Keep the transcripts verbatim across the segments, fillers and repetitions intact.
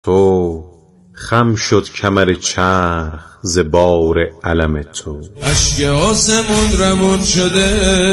تو، خم شد کمر چرخ ز بار علم تو. اشک آسمون روون شده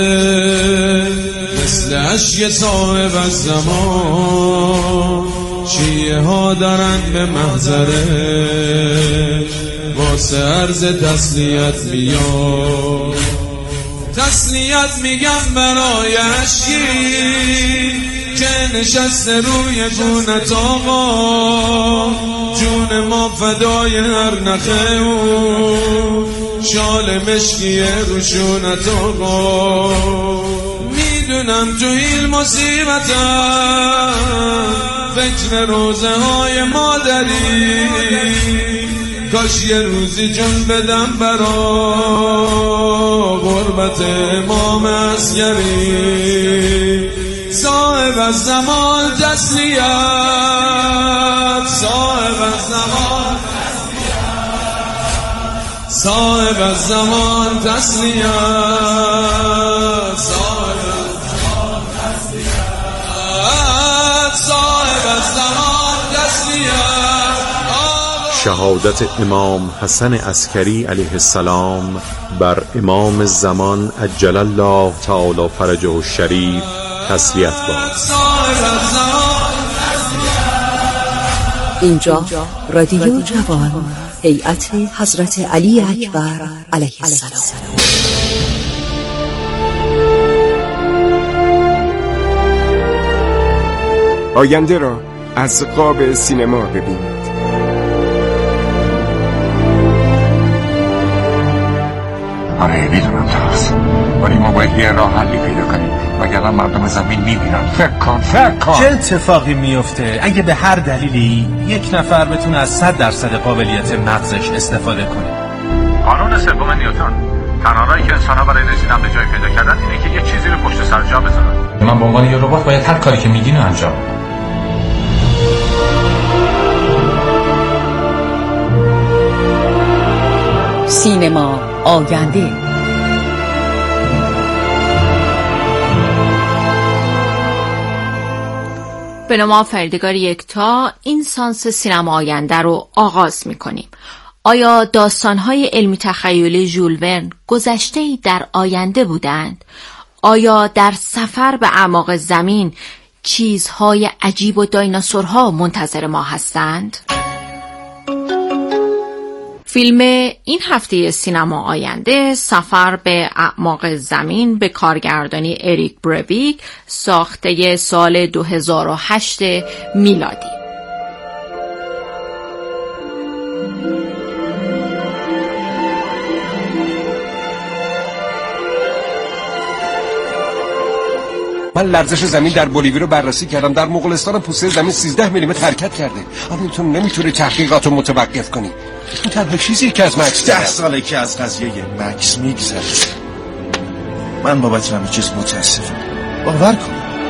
مثل اشک صاحب از زمان، شیعه ها دارن به محضره واسه عرض تسلیت میاد. تسلیت میگم برای اشکی که نشسته روی گونت آقا، جون ما فدای هر نخه و شال مشکی روشونت آقا. میدونم تو این مصیبتم فکر روزه های مادری، کاش یه روزی جون بدم برا غربت امام عسکری. صاحب از زمان تسلیت، صاحب از زمان تسلیت، صاحب از زمان تسلیت، صاحب از زمان تسلیت، صاحب از زمان تسلیت. شهادت امام حسن عسکری علیه السلام بر امام زمان عجل الله تعالی فرجه الشریف تسلیت باد. اینجا رادیو جوان، هیئت حضرت علی اکبر علیه السلام. آینده را از قاب سینما ببینید. آره میدونم درست، ولی ما باید یه راه حلی پیدا کنیم وگرنه مردم زمین میمیرن. فکر کن فکر کن چه اتفاقی میفته اگه به هر دلیلی یک نفر بتونه از صد درصد قابلیت مغزش استفاده کنه. قانون سوم نیوتن، تنها راهی که انسان‌ها برای رسیدن به جای پیدا کردن اینه که یه چیزی رو پشت سر جا بذارن. من به عنوان یه ربات باید هر کاری که میگین رو انجام بدم. سینما آینده. به نام آفریدگار یکتا این سانس سینما آینده رو آغاز می‌کنیم. آیا داستان‌های علمی تخیلی ژول ورن گذشته‌ای در آینده بودند؟ آیا در سفر به اعماق زمین چیزهای عجیب و دایناسورها منتظر ما هستند؟ فیلم این هفته سینما آینده سفر به اعماق زمین به کارگردانی اریک برویک، ساخته سال دو هزار و هشت میلادی. من لرزش زمین در بولیوی رو بررسی کردم. در مغولستان پوسته زمین سیزده میلیمتر حرکت کرده. اما تو نمیتونی تحقیقات رو متوقف کنی. این تنها چیزی که از مکس ده ساله که از قضیه مکس میگذره. من بابت همه چیز متاسفم. باور کن.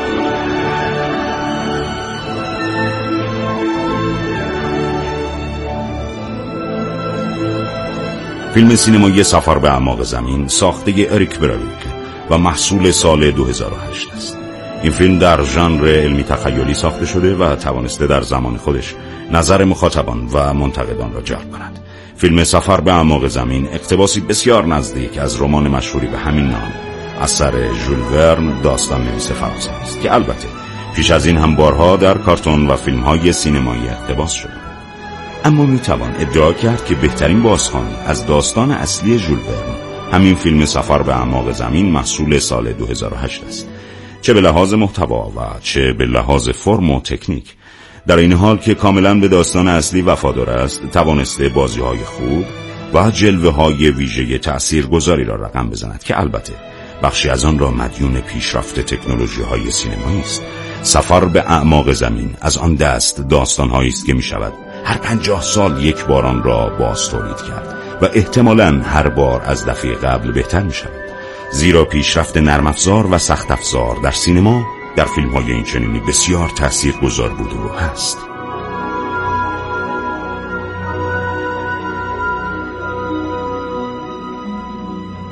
فیلم سینمایی سفر به اعماق زمین ساخته اریک برویک و محصول سال دو هزار و هشت است. این فیلم در ژانر علمی تخیلی ساخته شده و توانسته در زمان خودش نظر مخاطبان و منتقدان را جلب کند. فیلم سفر به اعماق زمین اقتباسی بسیار نزدیک از رمان مشهوری به همین نام اثر ژول ورن داستان نویس فرانسوی است که البته پیش از این هم بارها در کارتون و فیلم‌های سینمایی اقتباس شده. اما میتوان ادعا کرد که بهترین بازخوانی از داستان اصلی ژول ورن همین فیلم سفر به اعماق زمین محصول سال دو هزار و هشت است، چه به لحاظ محتوا و چه به لحاظ فرم و تکنیک. در این حال که کاملا به داستان اصلی وفادار است، توانسته بازی‌های خوب و جلوه‌های ویژه تأثیرگذاری را رقم بزند که البته بخشی از آن را مدیون پیشرفت تکنولوژی‌های سینمایی است. سفر به اعماق زمین از آن دست داستان‌هایی است که می‌شود هر پنجاه سال یک بار آن را باز تولید کرد و احتمالاً هر بار از دفعه قبل بهتر می‌شود، زیرا پیشرفت نرم افزار و سخت افزار در سینما در فیلم‌های این چنینی بسیار تاثیرگذار بوده و هست.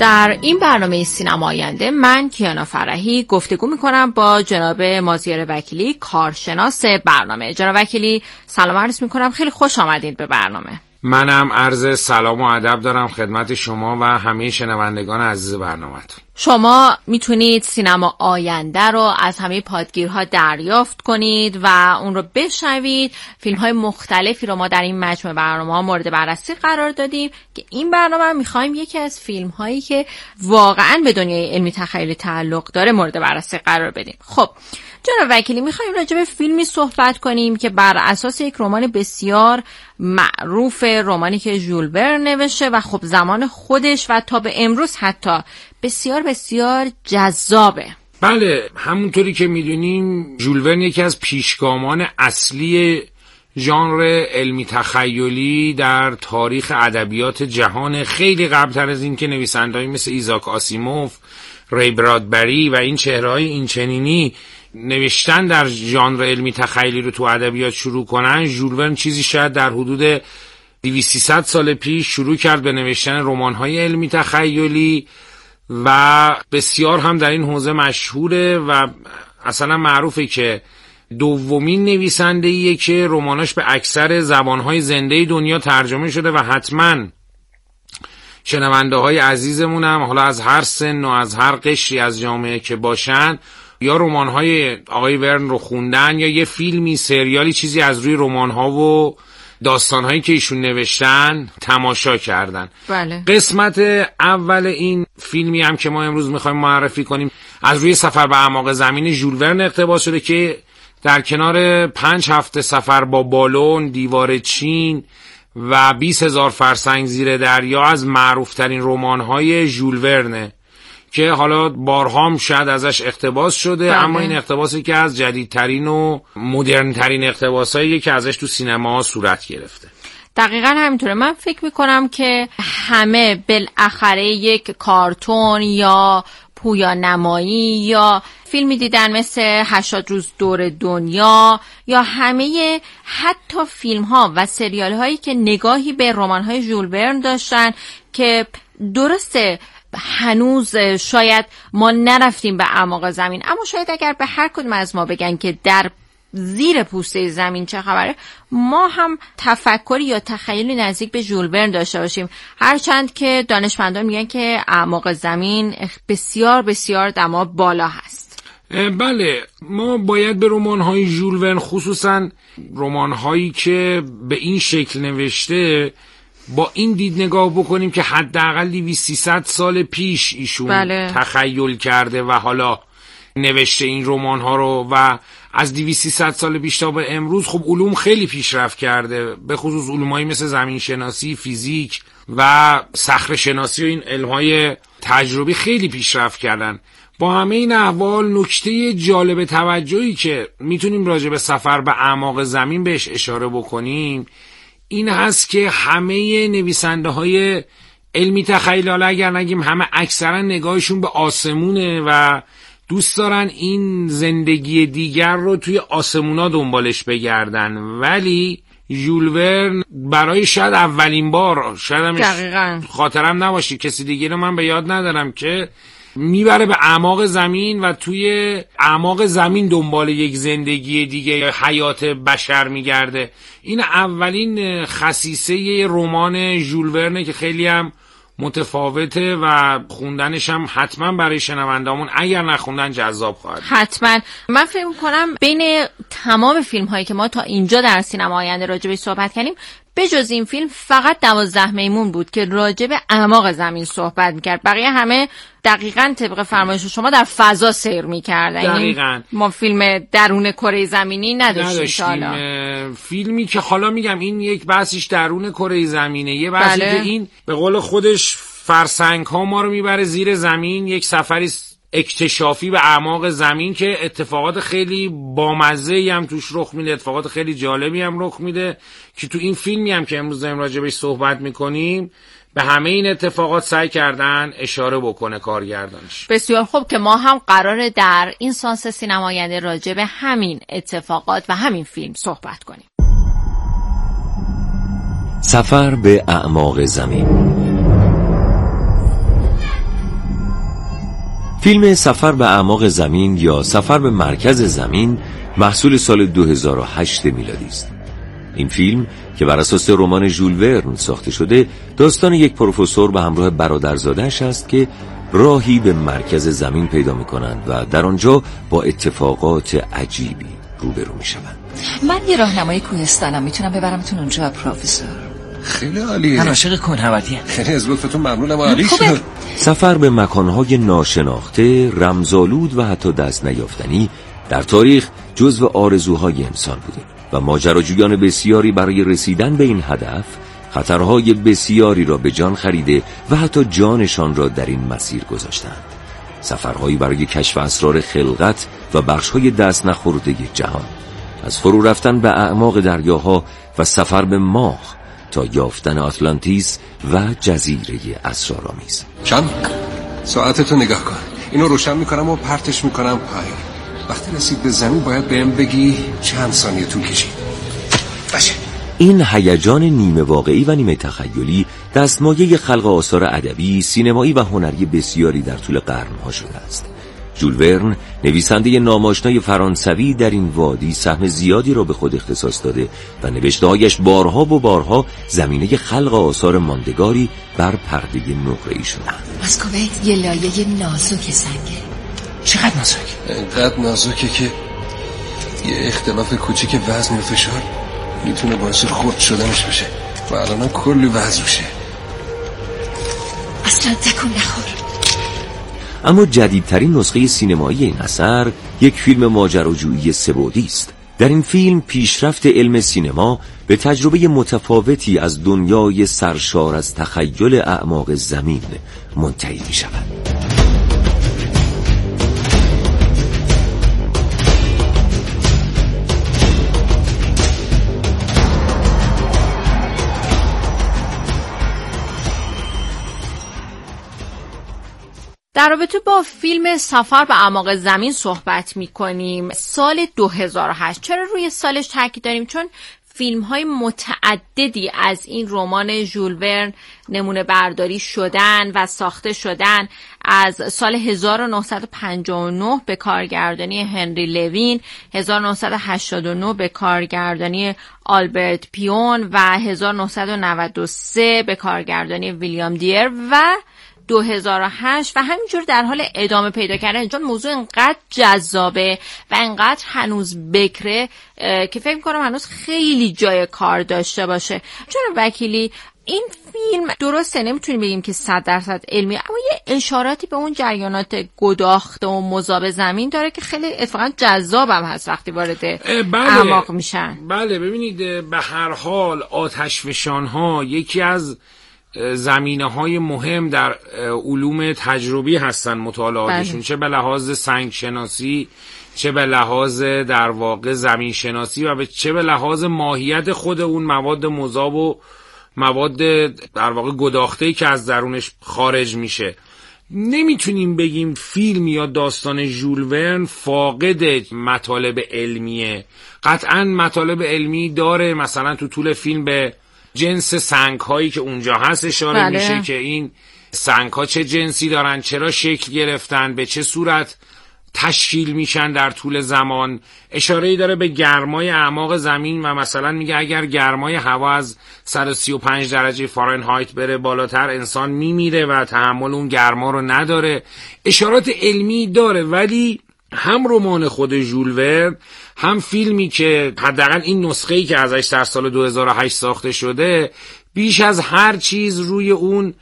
در این برنامه سینما آینده من کیانا فرحی گفتگو میکنم با جناب مازیار وکیلی، کارشناس برنامه. جناب وکیلی سلام عرض میکنم، خیلی خوش آمدید به برنامه. منم عرض سلام و ادب دارم خدمت شما و همه شنوندگان عزیز برنامه‌تون. شما میتونید سینما آینده رو از همه پادگیرها دریافت کنید و اون رو بشنوید. فیلم های مختلفی رو ما در این مجموعه برنامه ها مورد بررسی قرار دادیم که این برنامه میخوایم یکی از فیلم هایی که واقعا به دنیای علمی تخیلی تعلق داره مورد بررسی قرار بدیم. خب جناب وکیلی، میخوایم راجع به فیلمی صحبت کنیم که بر اساس یک رمان بسیار معروف، رمانی که ژول ورن نوشته و خب زمان خودش و تا به امروز حتی بسیار بسیار جذابه. بله، همونطوری که میدونیم ژول ورن یکی از پیشگامان اصلی ژانر علمی تخیلی در تاریخ ادبیات جهان، خیلی قبلتر از این که نویسنده‌ای مثل ایزاک آسیموف، ری برادبری و این چهره‌های اینچنینی نوشتن در ژانر علمی تخیلی رو تو ادبیات شروع کنن. ژول ورن چیزی شاید در حدود دویست سیصد سال پیش شروع کرد به نوشتن رمان‌های علمی تخیلی و بسیار هم در این حوزه مشهوره و اصلا معروفه که دومین نویسنده‌ایه که رماناش به اکثر زبان‌های زنده دنیا ترجمه شده و حتما شنونده‌های عزیزمون هم حالا از هر سن و از هر قشری از جامعه که باشن یا رمان‌های آقای ورن رو خوندن یا یه فیلمی، سریالی، چیزی از روی رمان‌ها و داستان‌هایی که ایشون نوشتن تماشا کردن. بله. قسمت اول این فیلمی هم که ما امروز می‌خوایم معرفی کنیم از روی سفر به اعماق زمین ژول ورن اقتباس شده که در کنار پنج هفته سفر با بالون، دیوار چین و بیست هزار فرسنگ زیر دریا از معروفترین رمان‌های ژول ورنه که حالا بارهام شاید ازش اقتباس شده. بله. اما این اقتباسی که از جدیدترین و مدرنترین اقتباسایی که ازش تو سینما صورت گرفته. دقیقاً همینطوره. من فکر میکنم که همه بالاخره یک کارتون یا پویان نمایی یا فیلمی دیدن مثل هشتاد روز دور دنیا یا همه حتی فیلم ها و سریال هایی که نگاهی به رمان های ژول ورن داشتن که درسته هنوز شاید ما نرفتیم به اعماق زمین، اما شاید اگر به هر کدوم از ما بگن که در زیر پوسته زمین چه خبره، ما هم تفکری یا تخیلی نزدیک به ژول ورن داشته باشیم. هرچند که دانشمندان میگن که اعماق زمین بسیار بسیار دما بالا هست. بله، ما باید به رمان‌های ژول ورن، خصوصا رمان‌هایی که به این شکل نوشته، با این دید نگاه بکنیم که حداقل دویست سیصد سال پیش ایشون بله. تخیل کرده و حالا نوشته این رمان ها رو و از دویست سیصد سال پیش تا به امروز خب علوم خیلی پیشرفت کرده، به خصوص علومایی مثل زمین شناسی، فیزیک و صخره شناسی و این علمهای تجربی خیلی پیشرفت کردن. با همه این احوال نکته جالب توجهی که میتونیم راجع به سفر به اعماق زمین بهش اشاره بکنیم این هست که همه نویسنده های علمی تخیل، حالا اگر نگیم همه، اکثرا نگاهشون به آسمونه و دوست دارن این زندگی دیگر رو توی آسمونا دنبالش بگردن. ولی ژول ورن برای شاید اولین بار، شاید هم خاطرم نباشه، کسی دیگه رو من به یاد ندارم که میبره به اعماق زمین و توی اعماق زمین دنبال یک زندگی دیگه یا حیات بشر میگرده. این اولین خصیصه رمان ژول ورنه که خیلی هم متفاوته و خوندنش هم حتما برای شنوندامون اگر نخوندن جذاب خواهد. حتما. من فکر می‌کنم بین تمام فیلم هایی که ما تا اینجا در سینما آینده راجع بهش صحبت کردیم، به جز این فیلم فقط دوازده میمون بود که راجع به اعماق زمین صحبت میکرد. بقیه همه دقیقاً طبق فرمایش شما در فضا سیر میکردن. دقیقاً. ما فیلم درون کره زمینی نداشتیم. نداشتیم. فیلمی که حالا میگم این یک بحثش درون کره زمینه، یه بحثی بله. که این به قول خودش فرسنگ ها ما رو میبره زیر زمین، یک سفری اکتشافی به اعماق زمین که اتفاقات خیلی بامزه‌ای هم توش رخ میده، اتفاقات خیلی جالبی هم رخ میده که تو این فیلمی هم که امروز داریم راجع بهش صحبت میکنیم به همه این اتفاقات سعی کردن اشاره بکنه کارگردانش. بسیار خوب که ما هم قراره در این سانس سینما آینده راجع به همین اتفاقات و همین فیلم صحبت کنیم. سفر به اعماق زمین. فیلم سفر به اعماق زمین یا سفر به مرکز زمین محصول سال دو هزار و هشت میلادی است. این فیلم که بر اساس رمان ژول ورن ساخته شده، داستان یک پروفسور به همراه برادرزاده‌اش است که راهی به مرکز زمین پیدا می‌کنند و در آنجا با اتفاقات عجیبی روبرو می‌شوند. من یه راهنمای کوهستانم، میتونم ببرمتون اونجا پروفسور. خیلی عالیه. من عاشق کوهنوردیم. خیلی از لطفتون ممنونم. عالی شد. سفر به مکان‌های ناشناخته، رمزآلود و حتی دست نیافتنی در تاریخ جزو آرزوهای انسان بوده و ماجراجویان بسیاری برای رسیدن به این هدف خطرهای بسیاری را به جان خریده و حتی جانشان را در این مسیر گذاشتند. سفرهایی برای کشف اسرار خلقت و بخش‌های دست نخورده جهان، از فرو رفتن به اعماق دریاها و سفر به ماه تا یافتن آتلانتیس و جزیره اسرارآمیز. چند؟ ساعتتو نگاه کن. اینو روشن میکنم و پرتش میکنم پایین. وقتی رسید به زمین باید بهم بگی چند ثانیه طول کشید. باشه. این هیجان نیمه واقعی و نیمه تخیلی دستمایه خلق آثار ادبی، سینمایی و هنری بسیاری در طول قرن‌ها شده است. ژول ورن، نویسنده ناماشنای فرانسوی، در این وادی سهم زیادی را به خود اختصاص داده و نوشته‌هایش بارها و بارها زمینه خلق آثار ماندگاری بر پرده نقره‌ای شدند. از کویت یه لایه نازک سنگه. چقدر نازک؟ اینقدر نازکه که یه اختلاف کوچیک وزن و فشار میتونه باعث خرد شدنش بشه و الان کلی وزن میشه. اصلا تکون نخور. اما جدیدترین نسخه سینمایی این اثر یک فیلم ماجراجویی سه‌بعدی است. در این فیلم پیشرفت علم سینما به تجربه متفاوتی از دنیای سرشار از تخیل اعماق زمین منتهی می شود. در رابطه با فیلم سفر به اعماق زمین صحبت می‌کنیم. سال دو هزار و هشت. چرا روی سالش تاکید داریم؟ چون فیلم‌های متعددی از این رمان ژول ورن نمونه برداری شدن و ساخته شدن. از سال هزار و نهصد و پنجاه و نه به کارگردانی هنری لوین، هزار و نهصد و هشتاد و نه به کارگردانی آلبرت پیون و هزار و نهصد و نود و سه به کارگردانی ویلیام دیر و دو هزار و هشت و همینجور در حال ادامه پیدا کردن، چون موضوع انقدر جذابه و انقدر هنوز بکره که فکر می‌کنم هنوز خیلی جای کار داشته باشه. چون وکیلی این فیلم درسته نمیتونیم بگیم که صد درصد علمی، اما یه اشاراتی به اون جریانات گداخته و مذاب زمین داره که خیلی اتفاقا جذابم هست وقتی وارد اعماق میشن. بله ببینید، به هر حال آتشفشان‌ها یکی از زمینه‌های مهم در علوم تجربی هستن مطالعاتشون، چه به لحاظ سنگ شناسی، چه به لحاظ در واقع زمین شناسی و چه به لحاظ ماهیت خود اون مواد مذاب و مواد در واقع گداخته‌ای که از درونش خارج میشه. نمیتونیم بگیم فیلم یا داستان ژول ورن فاقد مطالب علمیه. قطعاً مطالب علمی داره، مثلا تو طول فیلم به جنس سنگ هایی که اونجا هست اشاره بله. میشه که این سنگ ها چه جنسی دارن، چرا شکل گرفتن، به چه صورت تشکیل میشن در طول زمان. اشاره‌ای داره به گرمای اعماق زمین و مثلا میگه اگر گرمای هوا از صد و سی و پنج درجه فارنهایت بره بالاتر انسان میمیره و تحمل اون گرما رو نداره. اشارات علمی داره، ولی هم رمان خود ژول ورن هم فیلمی که حداقل این نسخه‌ای که ازش در سال دو هزار و هشت ساخته شده بیش از هر چیز روی اون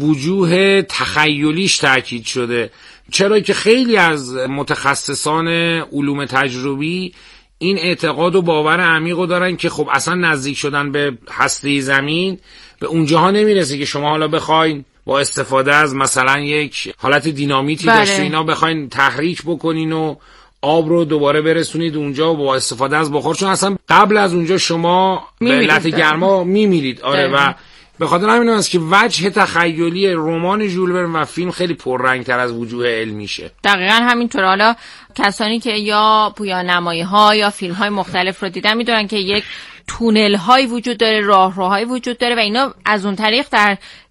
وجوه تخیلیش تاکید شده. چرا که خیلی از متخصصان علوم تجربی این اعتقاد و باور عمیقو دارن که خب اصلا نزدیک شدن به هسته زمین به اونجاها نمیرسه که شما حالا بخواین با استفاده از مثلا یک حالت دینامیتی بله. داشته اینا بخواین تحریک بکنین و آب رو دوباره برسونید اونجا و با استفاده از بخار، چون اصلا قبل از اونجا شما به علت گرما میمیرید. آره ده. و به خاطر همین است که وجه تخیلی رمان ژول ورن و فیلم خیلی پررنگ‌تر از وجوه علمیشه. دقیقاً همینطور. حالا کسانی که یا پویانمایی‌ها یا فیلم‌های مختلف رو دیدن می‌دونن که یک تونل هایی وجود داره، راهروهایی وجود داره و اینا از اون طریق در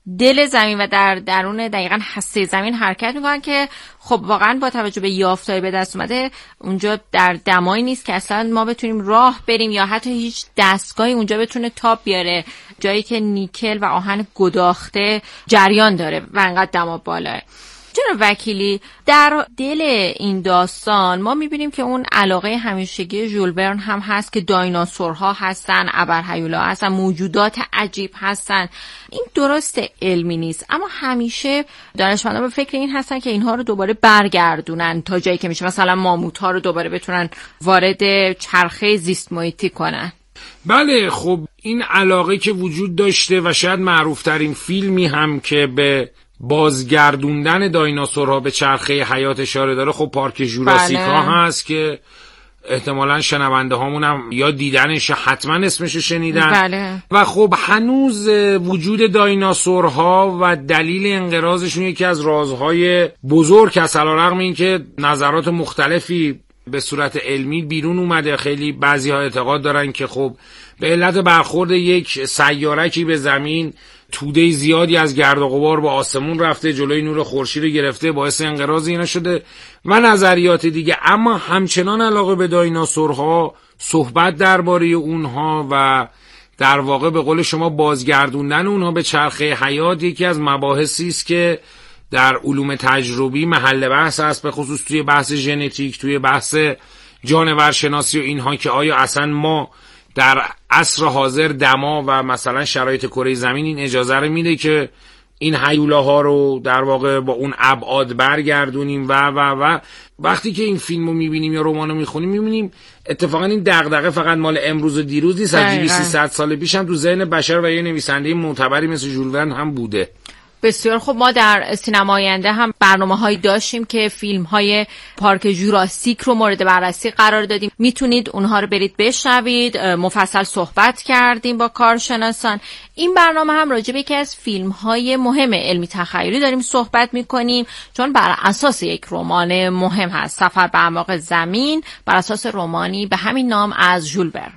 دل زمین و در درون دقیقاً هسته زمین حرکت میکنن که خب واقعاً با توجه به یافته‌های به دست اومده اونجا در دمایی نیست که اصلا ما بتونیم راه بریم یا حتی هیچ دستگاهی اونجا بتونه تاب بیاره، جایی که نیکل و آهن گداخته جریان داره و انقدر دما بالاه. جناب وکیلی، در دل این داستان ما میبینیم که اون علاقه همیشگی ژول ورن هم هست که دایناسورها هستن، ابرهیولا هستن، موجودات عجیب هستن. این درست علمی نیست، اما همیشه دانشمندان به فکر این هستن که اینها رو دوباره برگردونن تا جایی که میشه، مثلا ماموت ها رو دوباره بتونن وارد چرخه زیست محیطی کنن. بله، خب این علاقه که وجود داشته و شاید معروفترین فیلمی هم که به بازگردوندن دایناسورها به چرخه حیات اشاره داره خب پارک ژوراسیک بله. ها هست که احتمالاً شنونده هامون هم یا دیدنش حتما اسمشو شنیدن بله. و خب هنوز وجود دایناسورها و دلیل انقراضشون یکی از رازهای بزرگ است، علیرغم اینکه نظرات مختلفی به صورت علمی بیرون اومده. خیلی بعضی ها اعتقاد دارن که خب به علت برخورد یک سیاره‌ای به زمین توده زیادی از گرد و غبار با آسمون رفته، جلوی نور خورشید رو گرفته، باعث انقراض اینا شده و نظریات دیگه. اما همچنان علاقه به دایناسورها، صحبت درباره اونها و در واقع به قول شما بازگردوندن اونها به چرخه حیات یکی از مباحثی است که در علوم تجربی محل بحث است، به خصوص توی بحث ژنتیک، توی بحث جانورشناسی و اینها، که آیا اصلا ما در عصر حاضر دما و مثلا شرایط کره زمین این اجازه رو میده که این هیولاها رو در واقع با اون ابعاد برگردونیم و و و وقتی که این فیلمو میبینیم یا رمانو میخونیم میبینیم اتفاقا این دغدغه فقط مال امروز و دیروز نیست، از دویست سیصد سال پیش هم تو ذهن بشر و یه نویسنده معتبری مثل ژول ورن هم بوده. بسیار خوب. ما در سینما آینده هم برنامه‌هایی داشتیم که فیلم‌های پارک ژوراسیک رو مورد بررسی قرار دادیم، میتونید اونها رو برید بشنوید، مفصل صحبت کردیم با کارشناسان. این برنامه هم راجع به یکی از فیلم‌های مهم علمی تخیلی داریم صحبت می‌کنیم، چون بر اساس یک رمان مهم هست، سفر به اعماق زمین، بر اساس رمانی به همین نام از ژول ورن.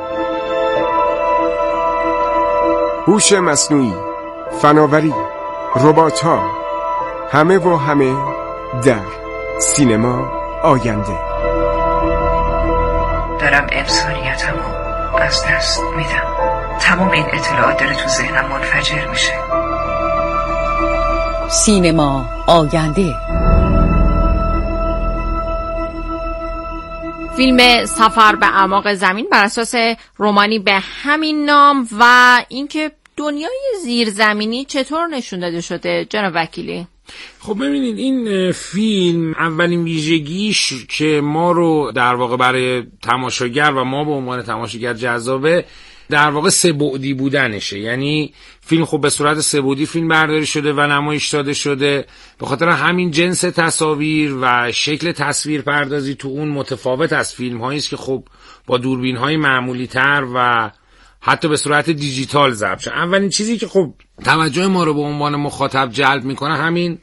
هوش مصنوعی، فناوری، ربات‌ها، همه و همه در سینما آینده. دارم انسانیتمو از دست میدم، تمام این اطلاعات داره تو ذهنم منفجر میشه. سینما آینده. فیلم سفر به اعماق زمین بر اساس رمانی به همین نام و اینکه دنیای زیرزمینی چطور نشون داده شده جناب وکیلی؟ خب ببینید، این فیلم اولین ویژگیش که ما رو در واقع برای تماشاگر و ما به عنوان تماشاگر جذابه در واقع سه بعدی بودنشه. یعنی فیلم خب به صورت سه بعدی فیلم برداری شده و نمایش داده شده، به خاطر همین جنس تصاویر و شکل تصویر پردازی تو اون متفاوت از فیلم هایی است که خب با دوربین های معمولی تر و حتی به صورت دیجیتال ضبط شده. اولین چیزی که خب توجه ما رو به عنوان مخاطب جلب میکنه همین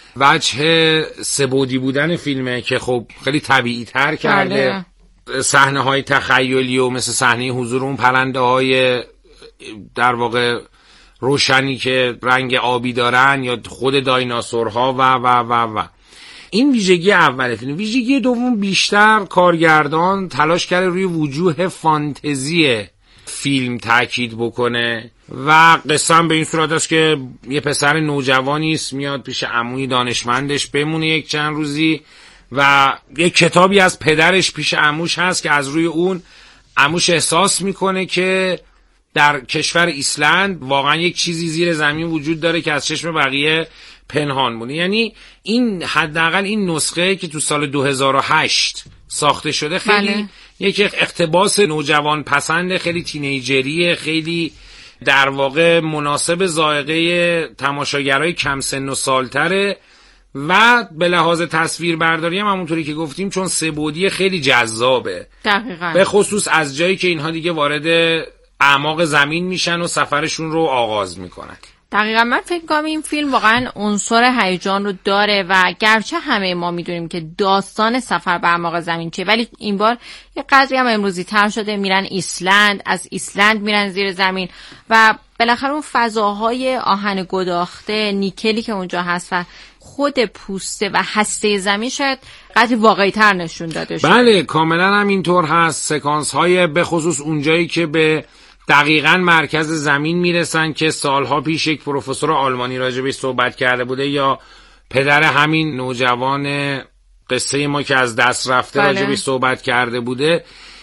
وجه سه‌بعدی بودن فیلمه که خب خیلی طبیعی تر کرده. صحنه های تخیلی و مثل صحنه حضور اون پرنده های در واقع روشنی که رنگ آبی دارن یا خود دایناسورها و و و و این ویژگی اوله فیلم. ویژگی دوم، بیشتر کارگردان تلاش کرده روی وجوه فانتزی فیلم تاکید بکنه و قسم به این صورت است که یه پسر نوجوانی است میاد پیش عموی دانشمندش بمونه یک چند روزی و یک کتابی از پدرش پیش عموش هست که از روی اون عموش احساس میکنه که در کشور ایسلند واقعا یک چیزی زیر زمین وجود داره که از چشم بقیه پنهان مونه. یعنی این حداقل این نسخه که تو سال دو هزار و هشت ساخته شده خیلی بله. یک اقتباس نوجوان پسند، خیلی تینیجریه، خیلی در واقع مناسب ذائقه تماشاگرای کم سن و سالتره و به لحاظ تصویر برداری هم همونطوری که گفتیم چون سه بعدی خیلی جذابه. دقیقاً. به خصوص از جایی که اینها دیگه وارد اعماق زمین میشن و سفرشون رو آغاز میکنن. دقیقا من فکر کنم این فیلم واقعا عنصر هیجان رو داره و گرچه همه ما میدونیم که داستان سفر به اعماق زمین چیه، ولی این بار یه قدری هم امروزی تر شده، میرن ایسلند، از ایسلند میرن زیر زمین و بالاخره اون فضاهای آهن گداخته، نیکلی که اونجا هست و خود پوسته و هسته زمین شاید قدری واقعی تر نشون داده شده. بله کاملا هم اینطور هست. سکانس های به خصوص اونجایی که به دقیقاً مرکز زمین میرسن که سالها پیش یک پروفسور آلمانی راجبش صحبت کرده بوده، یا پدر همین نوجوان قصه ما که از دست رفته بله. راجبش صحبت کرده بوده.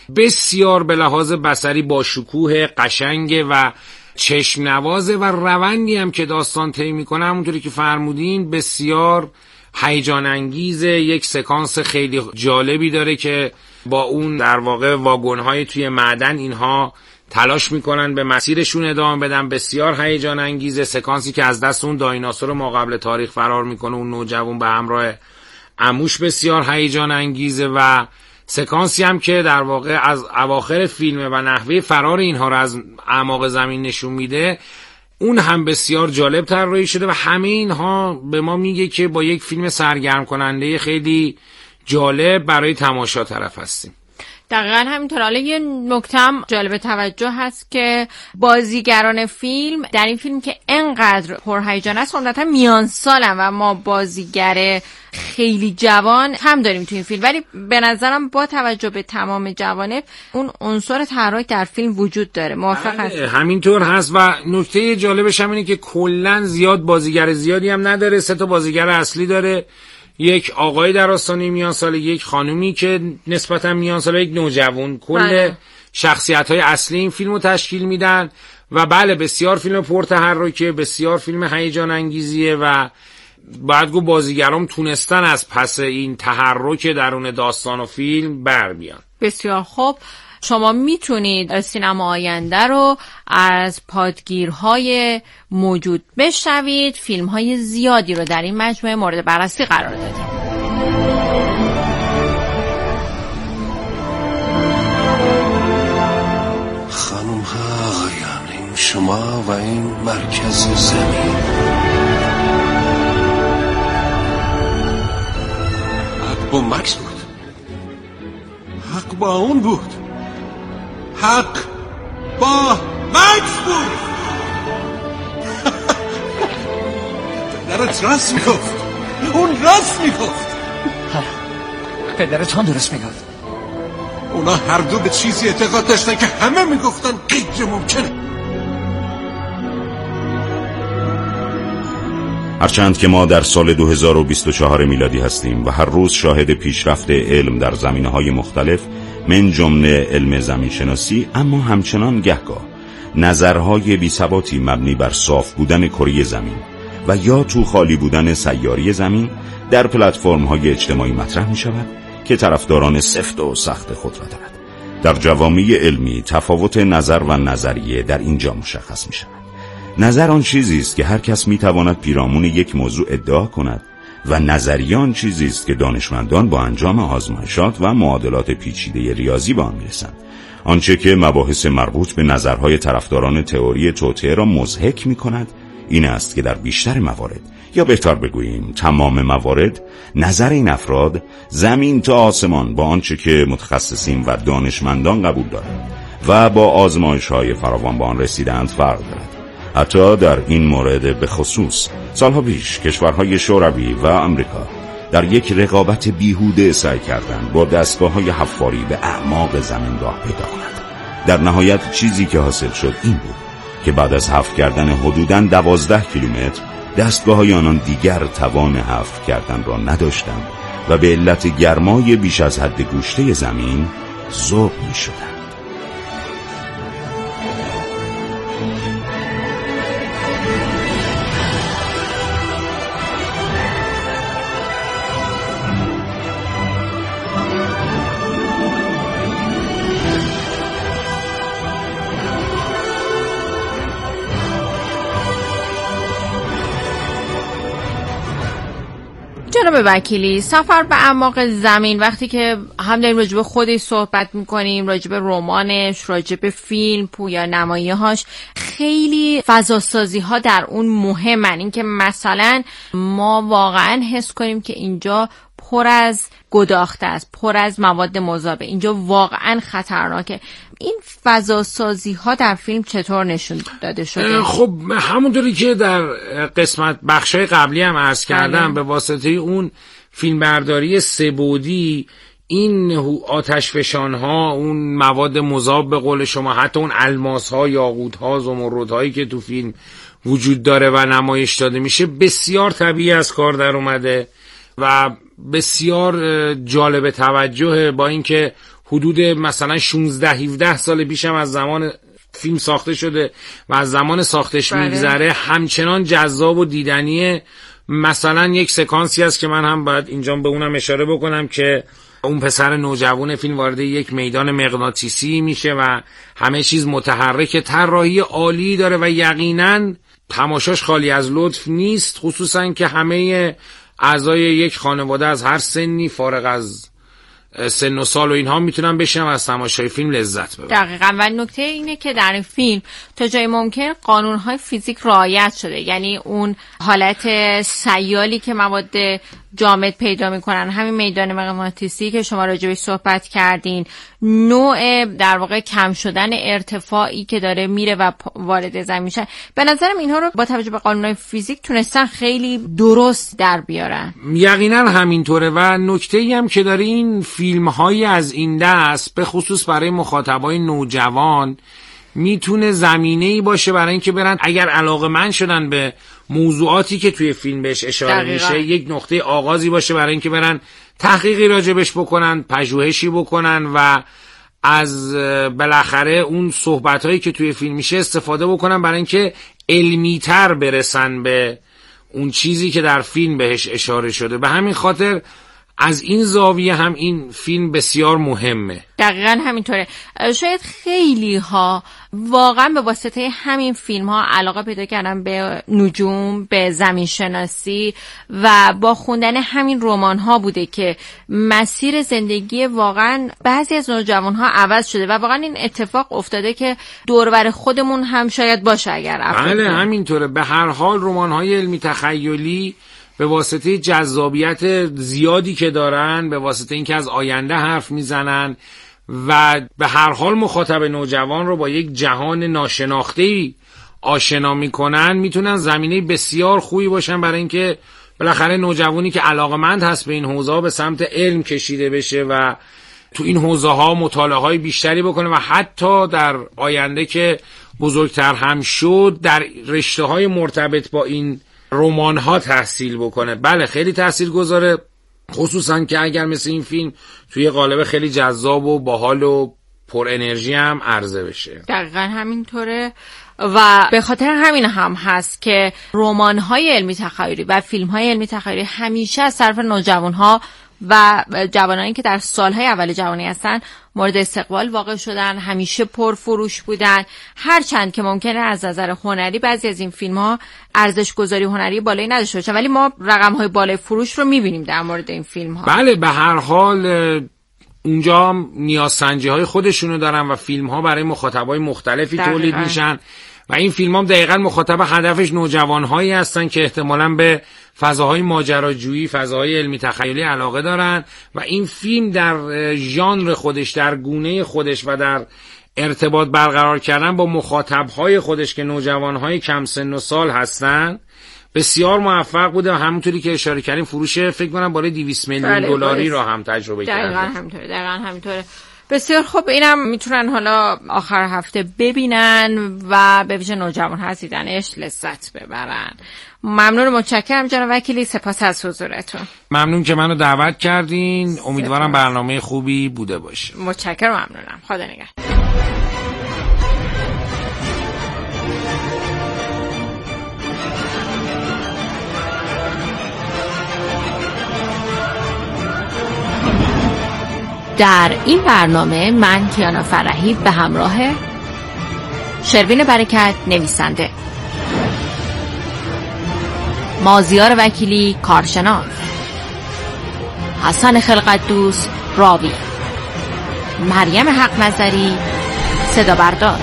بسیار به لحاظ بصری با شکوه، قشنگه و چشم نوازه و روندی هم که داستان طی میکنه همونطوری که فرمودین بسیار هیجان انگیزه. یک سکانس خیلی جالبی داره که با اون در واقع واگن‌های توی معدن اینها تلاش میکنن به مسیرشون ادامه بدن، بسیار هیجان انگیزه. سکانسی که از دست اون دایناسور ما قبل تاریخ فرار میکنه اون نوجوان به همراه عموش بسیار هیجان انگیزه و سکانسی هم که در واقع از اواخر فیلمه و نحوه فرار اینها رو از اعماق زمین نشون میده اون هم بسیار جالب طراحی شده و همه اینها به ما میگه که با یک فیلم سرگرم کننده خیلی جالب برای تماشا طرف هستیم. دقیقا همینطور. حالا یه نکته هم جالب توجه هست که بازیگران فیلم در این فیلم که انقدر پرهیجان است عمدتاً میان سالن و ما بازیگر خیلی جوان هم داریم تو این فیلم، ولی به نظرم با توجه به تمام جوانب اون عنصر تحرک در فیلم وجود داره. موافق هست؟ همینطور هست و نکته جالبش هم اینه که کلاً زیاد بازیگر زیادی هم نداره. سه تا بازیگر اصلی داره، یک آقای در آستانه میان ساله، یک خانومی که نسبتا میان ساله، یک نوجوان. کل شخصیت‌های اصلی این فیلمو تشکیل میدن و بله بسیار فیلم پرتحرکه، بسیار فیلم هیجان انگیزیه و بعد گو بازیگرام تونستن از پس این تحرک درون داستان و فیلم بر بیان. بسیار خوب. شما میتونید سینما آینده رو از پادگیرهای موجود بشنوید. فیلم‌های زیادی رو در این مجموعه مورد بررسی قرار دادیم. خانم ها آقایان، این شما و این مرکز زمین. حق با مکس بود، حق با اون بود، حق با مکس بود. پدرت راست میگفت، اون راست میگفت. پدرت هم درست میگفت. اونا هر دو به چیزی اعتقاد داشتن که همه میگفتن غیر ممکنه. هرچند که ما در سال دو هزار و بیست و چهار میلادی هستیم و هر روز شاهد پیشرفت علم در زمینه‌های مختلف من جمله علم زمین شناسی، اما همچنان گهگاه نظرهای بی‌ثباتی مبنی بر صاف بودن کره زمین و یا تو خالی بودن سیاره زمین در پلتفرم‌های اجتماعی مطرح می‌شود که طرفداران سفت و سخت خود را دارد. در جوامع علمی تفاوت نظر و نظریه در اینجا مشخص می‌شود. نظر آن چیزی است که هر کس می‌تواند پیرامون یک موضوع ادعا کند و نظریه آن چیزی است که دانشمندان با انجام آزمایشات و معادلات پیچیده ریاضی به آن می‌رسند. آنچه که مباحث مربوط به نظرهای طرفداران تئوری توطئه را مضحک می‌کند این است که در بیشتر موارد، یا بهتر بگوییم تمام موارد، نظر این افراد زمین تا آسمان با آنچه که متخصصین و دانشمندان قبول دارند و با آزمایش‌های فراوان به آن رسیدند فرق دارد. حتی در این مورد به خصوص سالها پیش کشورهای شوروی و آمریکا در یک رقابت بیهوده سعی کردند با دستگاه‌های حفاری به اعماق زمین راه پیدا کنند. در نهایت چیزی که حاصل شد این بود که بعد از حفر کردن حدوداً دوازده کیلومتر دستگاه‌های آنان دیگر توان حفر کردن را نداشتند و به علت گرمای بیش از حد گوشته زمین ذوب می‌شدند. جناب وکیلی، سفر به اعماق زمین، وقتی که هم داریم راجع به خودش صحبت میکنیم، راجع به رمانش، راجع به فیلم پویا نمایی‌هاش، خیلی فضاسازی ها در اون مهمن. این که مثلا ما واقعا حس کنیم که اینجا پر از گداخته است، پر از مواد مذابه. اینجا واقعا خطرناکه. این فضا سازی ها در فیلم چطور نشون داده شده؟ خب همونطوری که در قسمت بخشای قبلی هم عرض کردم، به واسطه اون فیلم برداری سه‌بعدی، این آتش فشان ها، اون مواد مذاب به قول شما، حتی اون الماس ها، یاقوت ها، زمرد هایی که تو فیلم وجود داره و نمایش داده میشه، بسیار طبیعی از کار در اومده و بسیار جالب توجه، با اینکه حدود مثلا شانزده هفده سال پیش هم از زمان فیلم ساخته شده و از زمان ساختش میگذره، همچنان جذاب و دیدنیه. مثلا یک سکانسی هست که من هم باید اینجا به اونم اشاره بکنم که اون پسر نوجوان فیلم وارد یک میدان مغناطیسی میشه و همه چیز متحرک، طراحی عالی داره و یقینا تماشاش خالی از لطف نیست، خصوصا که همه اعضای یک خانواده از هر سنی فارغ از سن و سال و اینها میتونن بشنن و از تماشای فیلم لذت ببرن. دقیقاً. و نکته اینه که در این فیلم تا جای ممکن قانونهای فیزیک رعایت شده، یعنی اون حالت سیالی که مواد جامد پیدا میکنن، همین میدان مغناطیسی که شما راجعش صحبت کردین، نوع در واقع کم شدن ارتفاعی که داره میره و وارد زمین میشه، به نظرم اینها رو با توجه به قانونهای فیزیک تونستن خیلی درست در بیارن. یقینا همینطوره. و نکته‌ای هم که داره، این فیلم‌های از این دست به خصوص برای مخاطبای نوجوان میتونه زمینه‌ای باشه برای اینکه برن، اگر علاقه‌مند شدن به موضوعاتی که توی فیلم بهش اشاره دقیقا. میشه، یک نقطه آغازی باشه برای اینکه برن تحقیقی راجبش بکنن، پژوهشی بکنن و از بالاخره اون صحبت‌هایی که توی فیلم میشه استفاده بکنن برای اینکه علمی‌تر برسن به اون چیزی که در فیلم بهش اشاره شده. به همین خاطر از این زاویه هم این فیلم بسیار مهمه. دقیقاً همینطوره. شاید خیلی ها واقعا به واسطه همین فیلم ها علاقه پیدا کردن به نجوم، به زمین شناسی و با خوندن همین رمان ها بوده که مسیر زندگی واقعا بعضی از نوجوان ها عوض شده و واقعا این اتفاق افتاده که دور و بر خودمون هم شاید باشه اگر افراد. بله همینطوره. به هر حال رمان های علمی تخیلی به واسطه جذابیت زیادی که دارن، به واسطه اینکه از آینده حرف میزنن و به هر حال مخاطب نوجوان رو با یک جهان ناشناخته‌ای آشنا میکنن، میتونن زمینه بسیار خوبی باشن برای اینکه بالاخره نوجوانی که علاقمند هست به این حوزه به سمت علم کشیده بشه و تو این حوزه ها مطالعه های بیشتری بکنه و حتی در آینده که بزرگتر هم شد در رشته های مرتبط با این رمان ها تحصیل بکنه. بله خیلی تأثیر گذاره، خصوصا که اگر مثل این فیلم توی قالب خیلی جذاب و باحال و پر انرژی هم عرضه بشه. دقیقا همینطوره و به خاطر همین هم هست که رمان های علمی تخیلی و فیلم های علمی تخیلی همیشه از طرف نوجوان ها و جوانانی که در سالهای اول جوانی هستن مورد استقبال واقع شدن، همیشه پرفروش بودن، هرچند که ممکنه از نظر هنری بعضی از این فیلم ها ارزش گذاری هنری بالایی نداشته باشن، ولی ما رقم های بالای فروش رو میبینیم در مورد این فیلم ها. بله به هر حال اونجا هم نیازسنجی های خودشونو دارن و فیلم ها برای مخاطبای مختلفی دقیقا. تولید میشن و این فیلم هم دقیقا مخاطب هدفش نوجوان هایی هستن که احتمالاً به فضاهای ماجراجویی، فضاهای علمی تخیلی علاقه دارن و این فیلم در ژانر خودش، در گونه خودش و در ارتباط برقرار کردن با مخاطب های خودش که نوجوان های کم سن و سال هستن بسیار موفق بوده و همونطوری که اشاره کردیم فروش فکر کنم بالای دویست میلیون دلاری را هم تجربه کرده. دقیقاً همینطوره. دقیقاً همینطوره. بسیار خوب. اینم میتونن حالا آخر هفته ببینن و به ویژه نوجوان ها دیدنش لذت ببرن. ممنون، متشکرم جناب وکیلی، سپاس از حضورتون. ممنون که منو دعوت کردین. امیدوارم برنامه خوبی بوده باشه. متشکرم، ممنونم. خدا نگهدار. در این برنامه من کیانا فرحی به همراه شروین برکت نویسنده، مازیار وکیلی کارشناس، حسن خلقت دوست راوی، مریم حق نظری صدا بردار،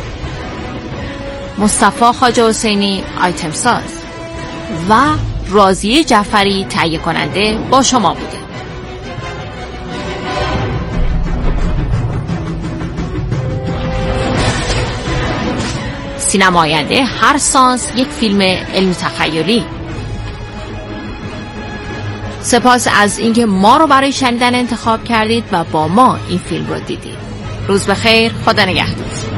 مصطفی خواجه حسینی آیتم ساز و راضیه جعفری تهیه کننده با شما بوده. سینما آینده هر سانس یک فیلم علمی تخیلی. سپاس از اینکه ما رو برای شنیدن انتخاب کردید و با ما این فیلم رو دیدید. روز بخیر، خدا نگهدار.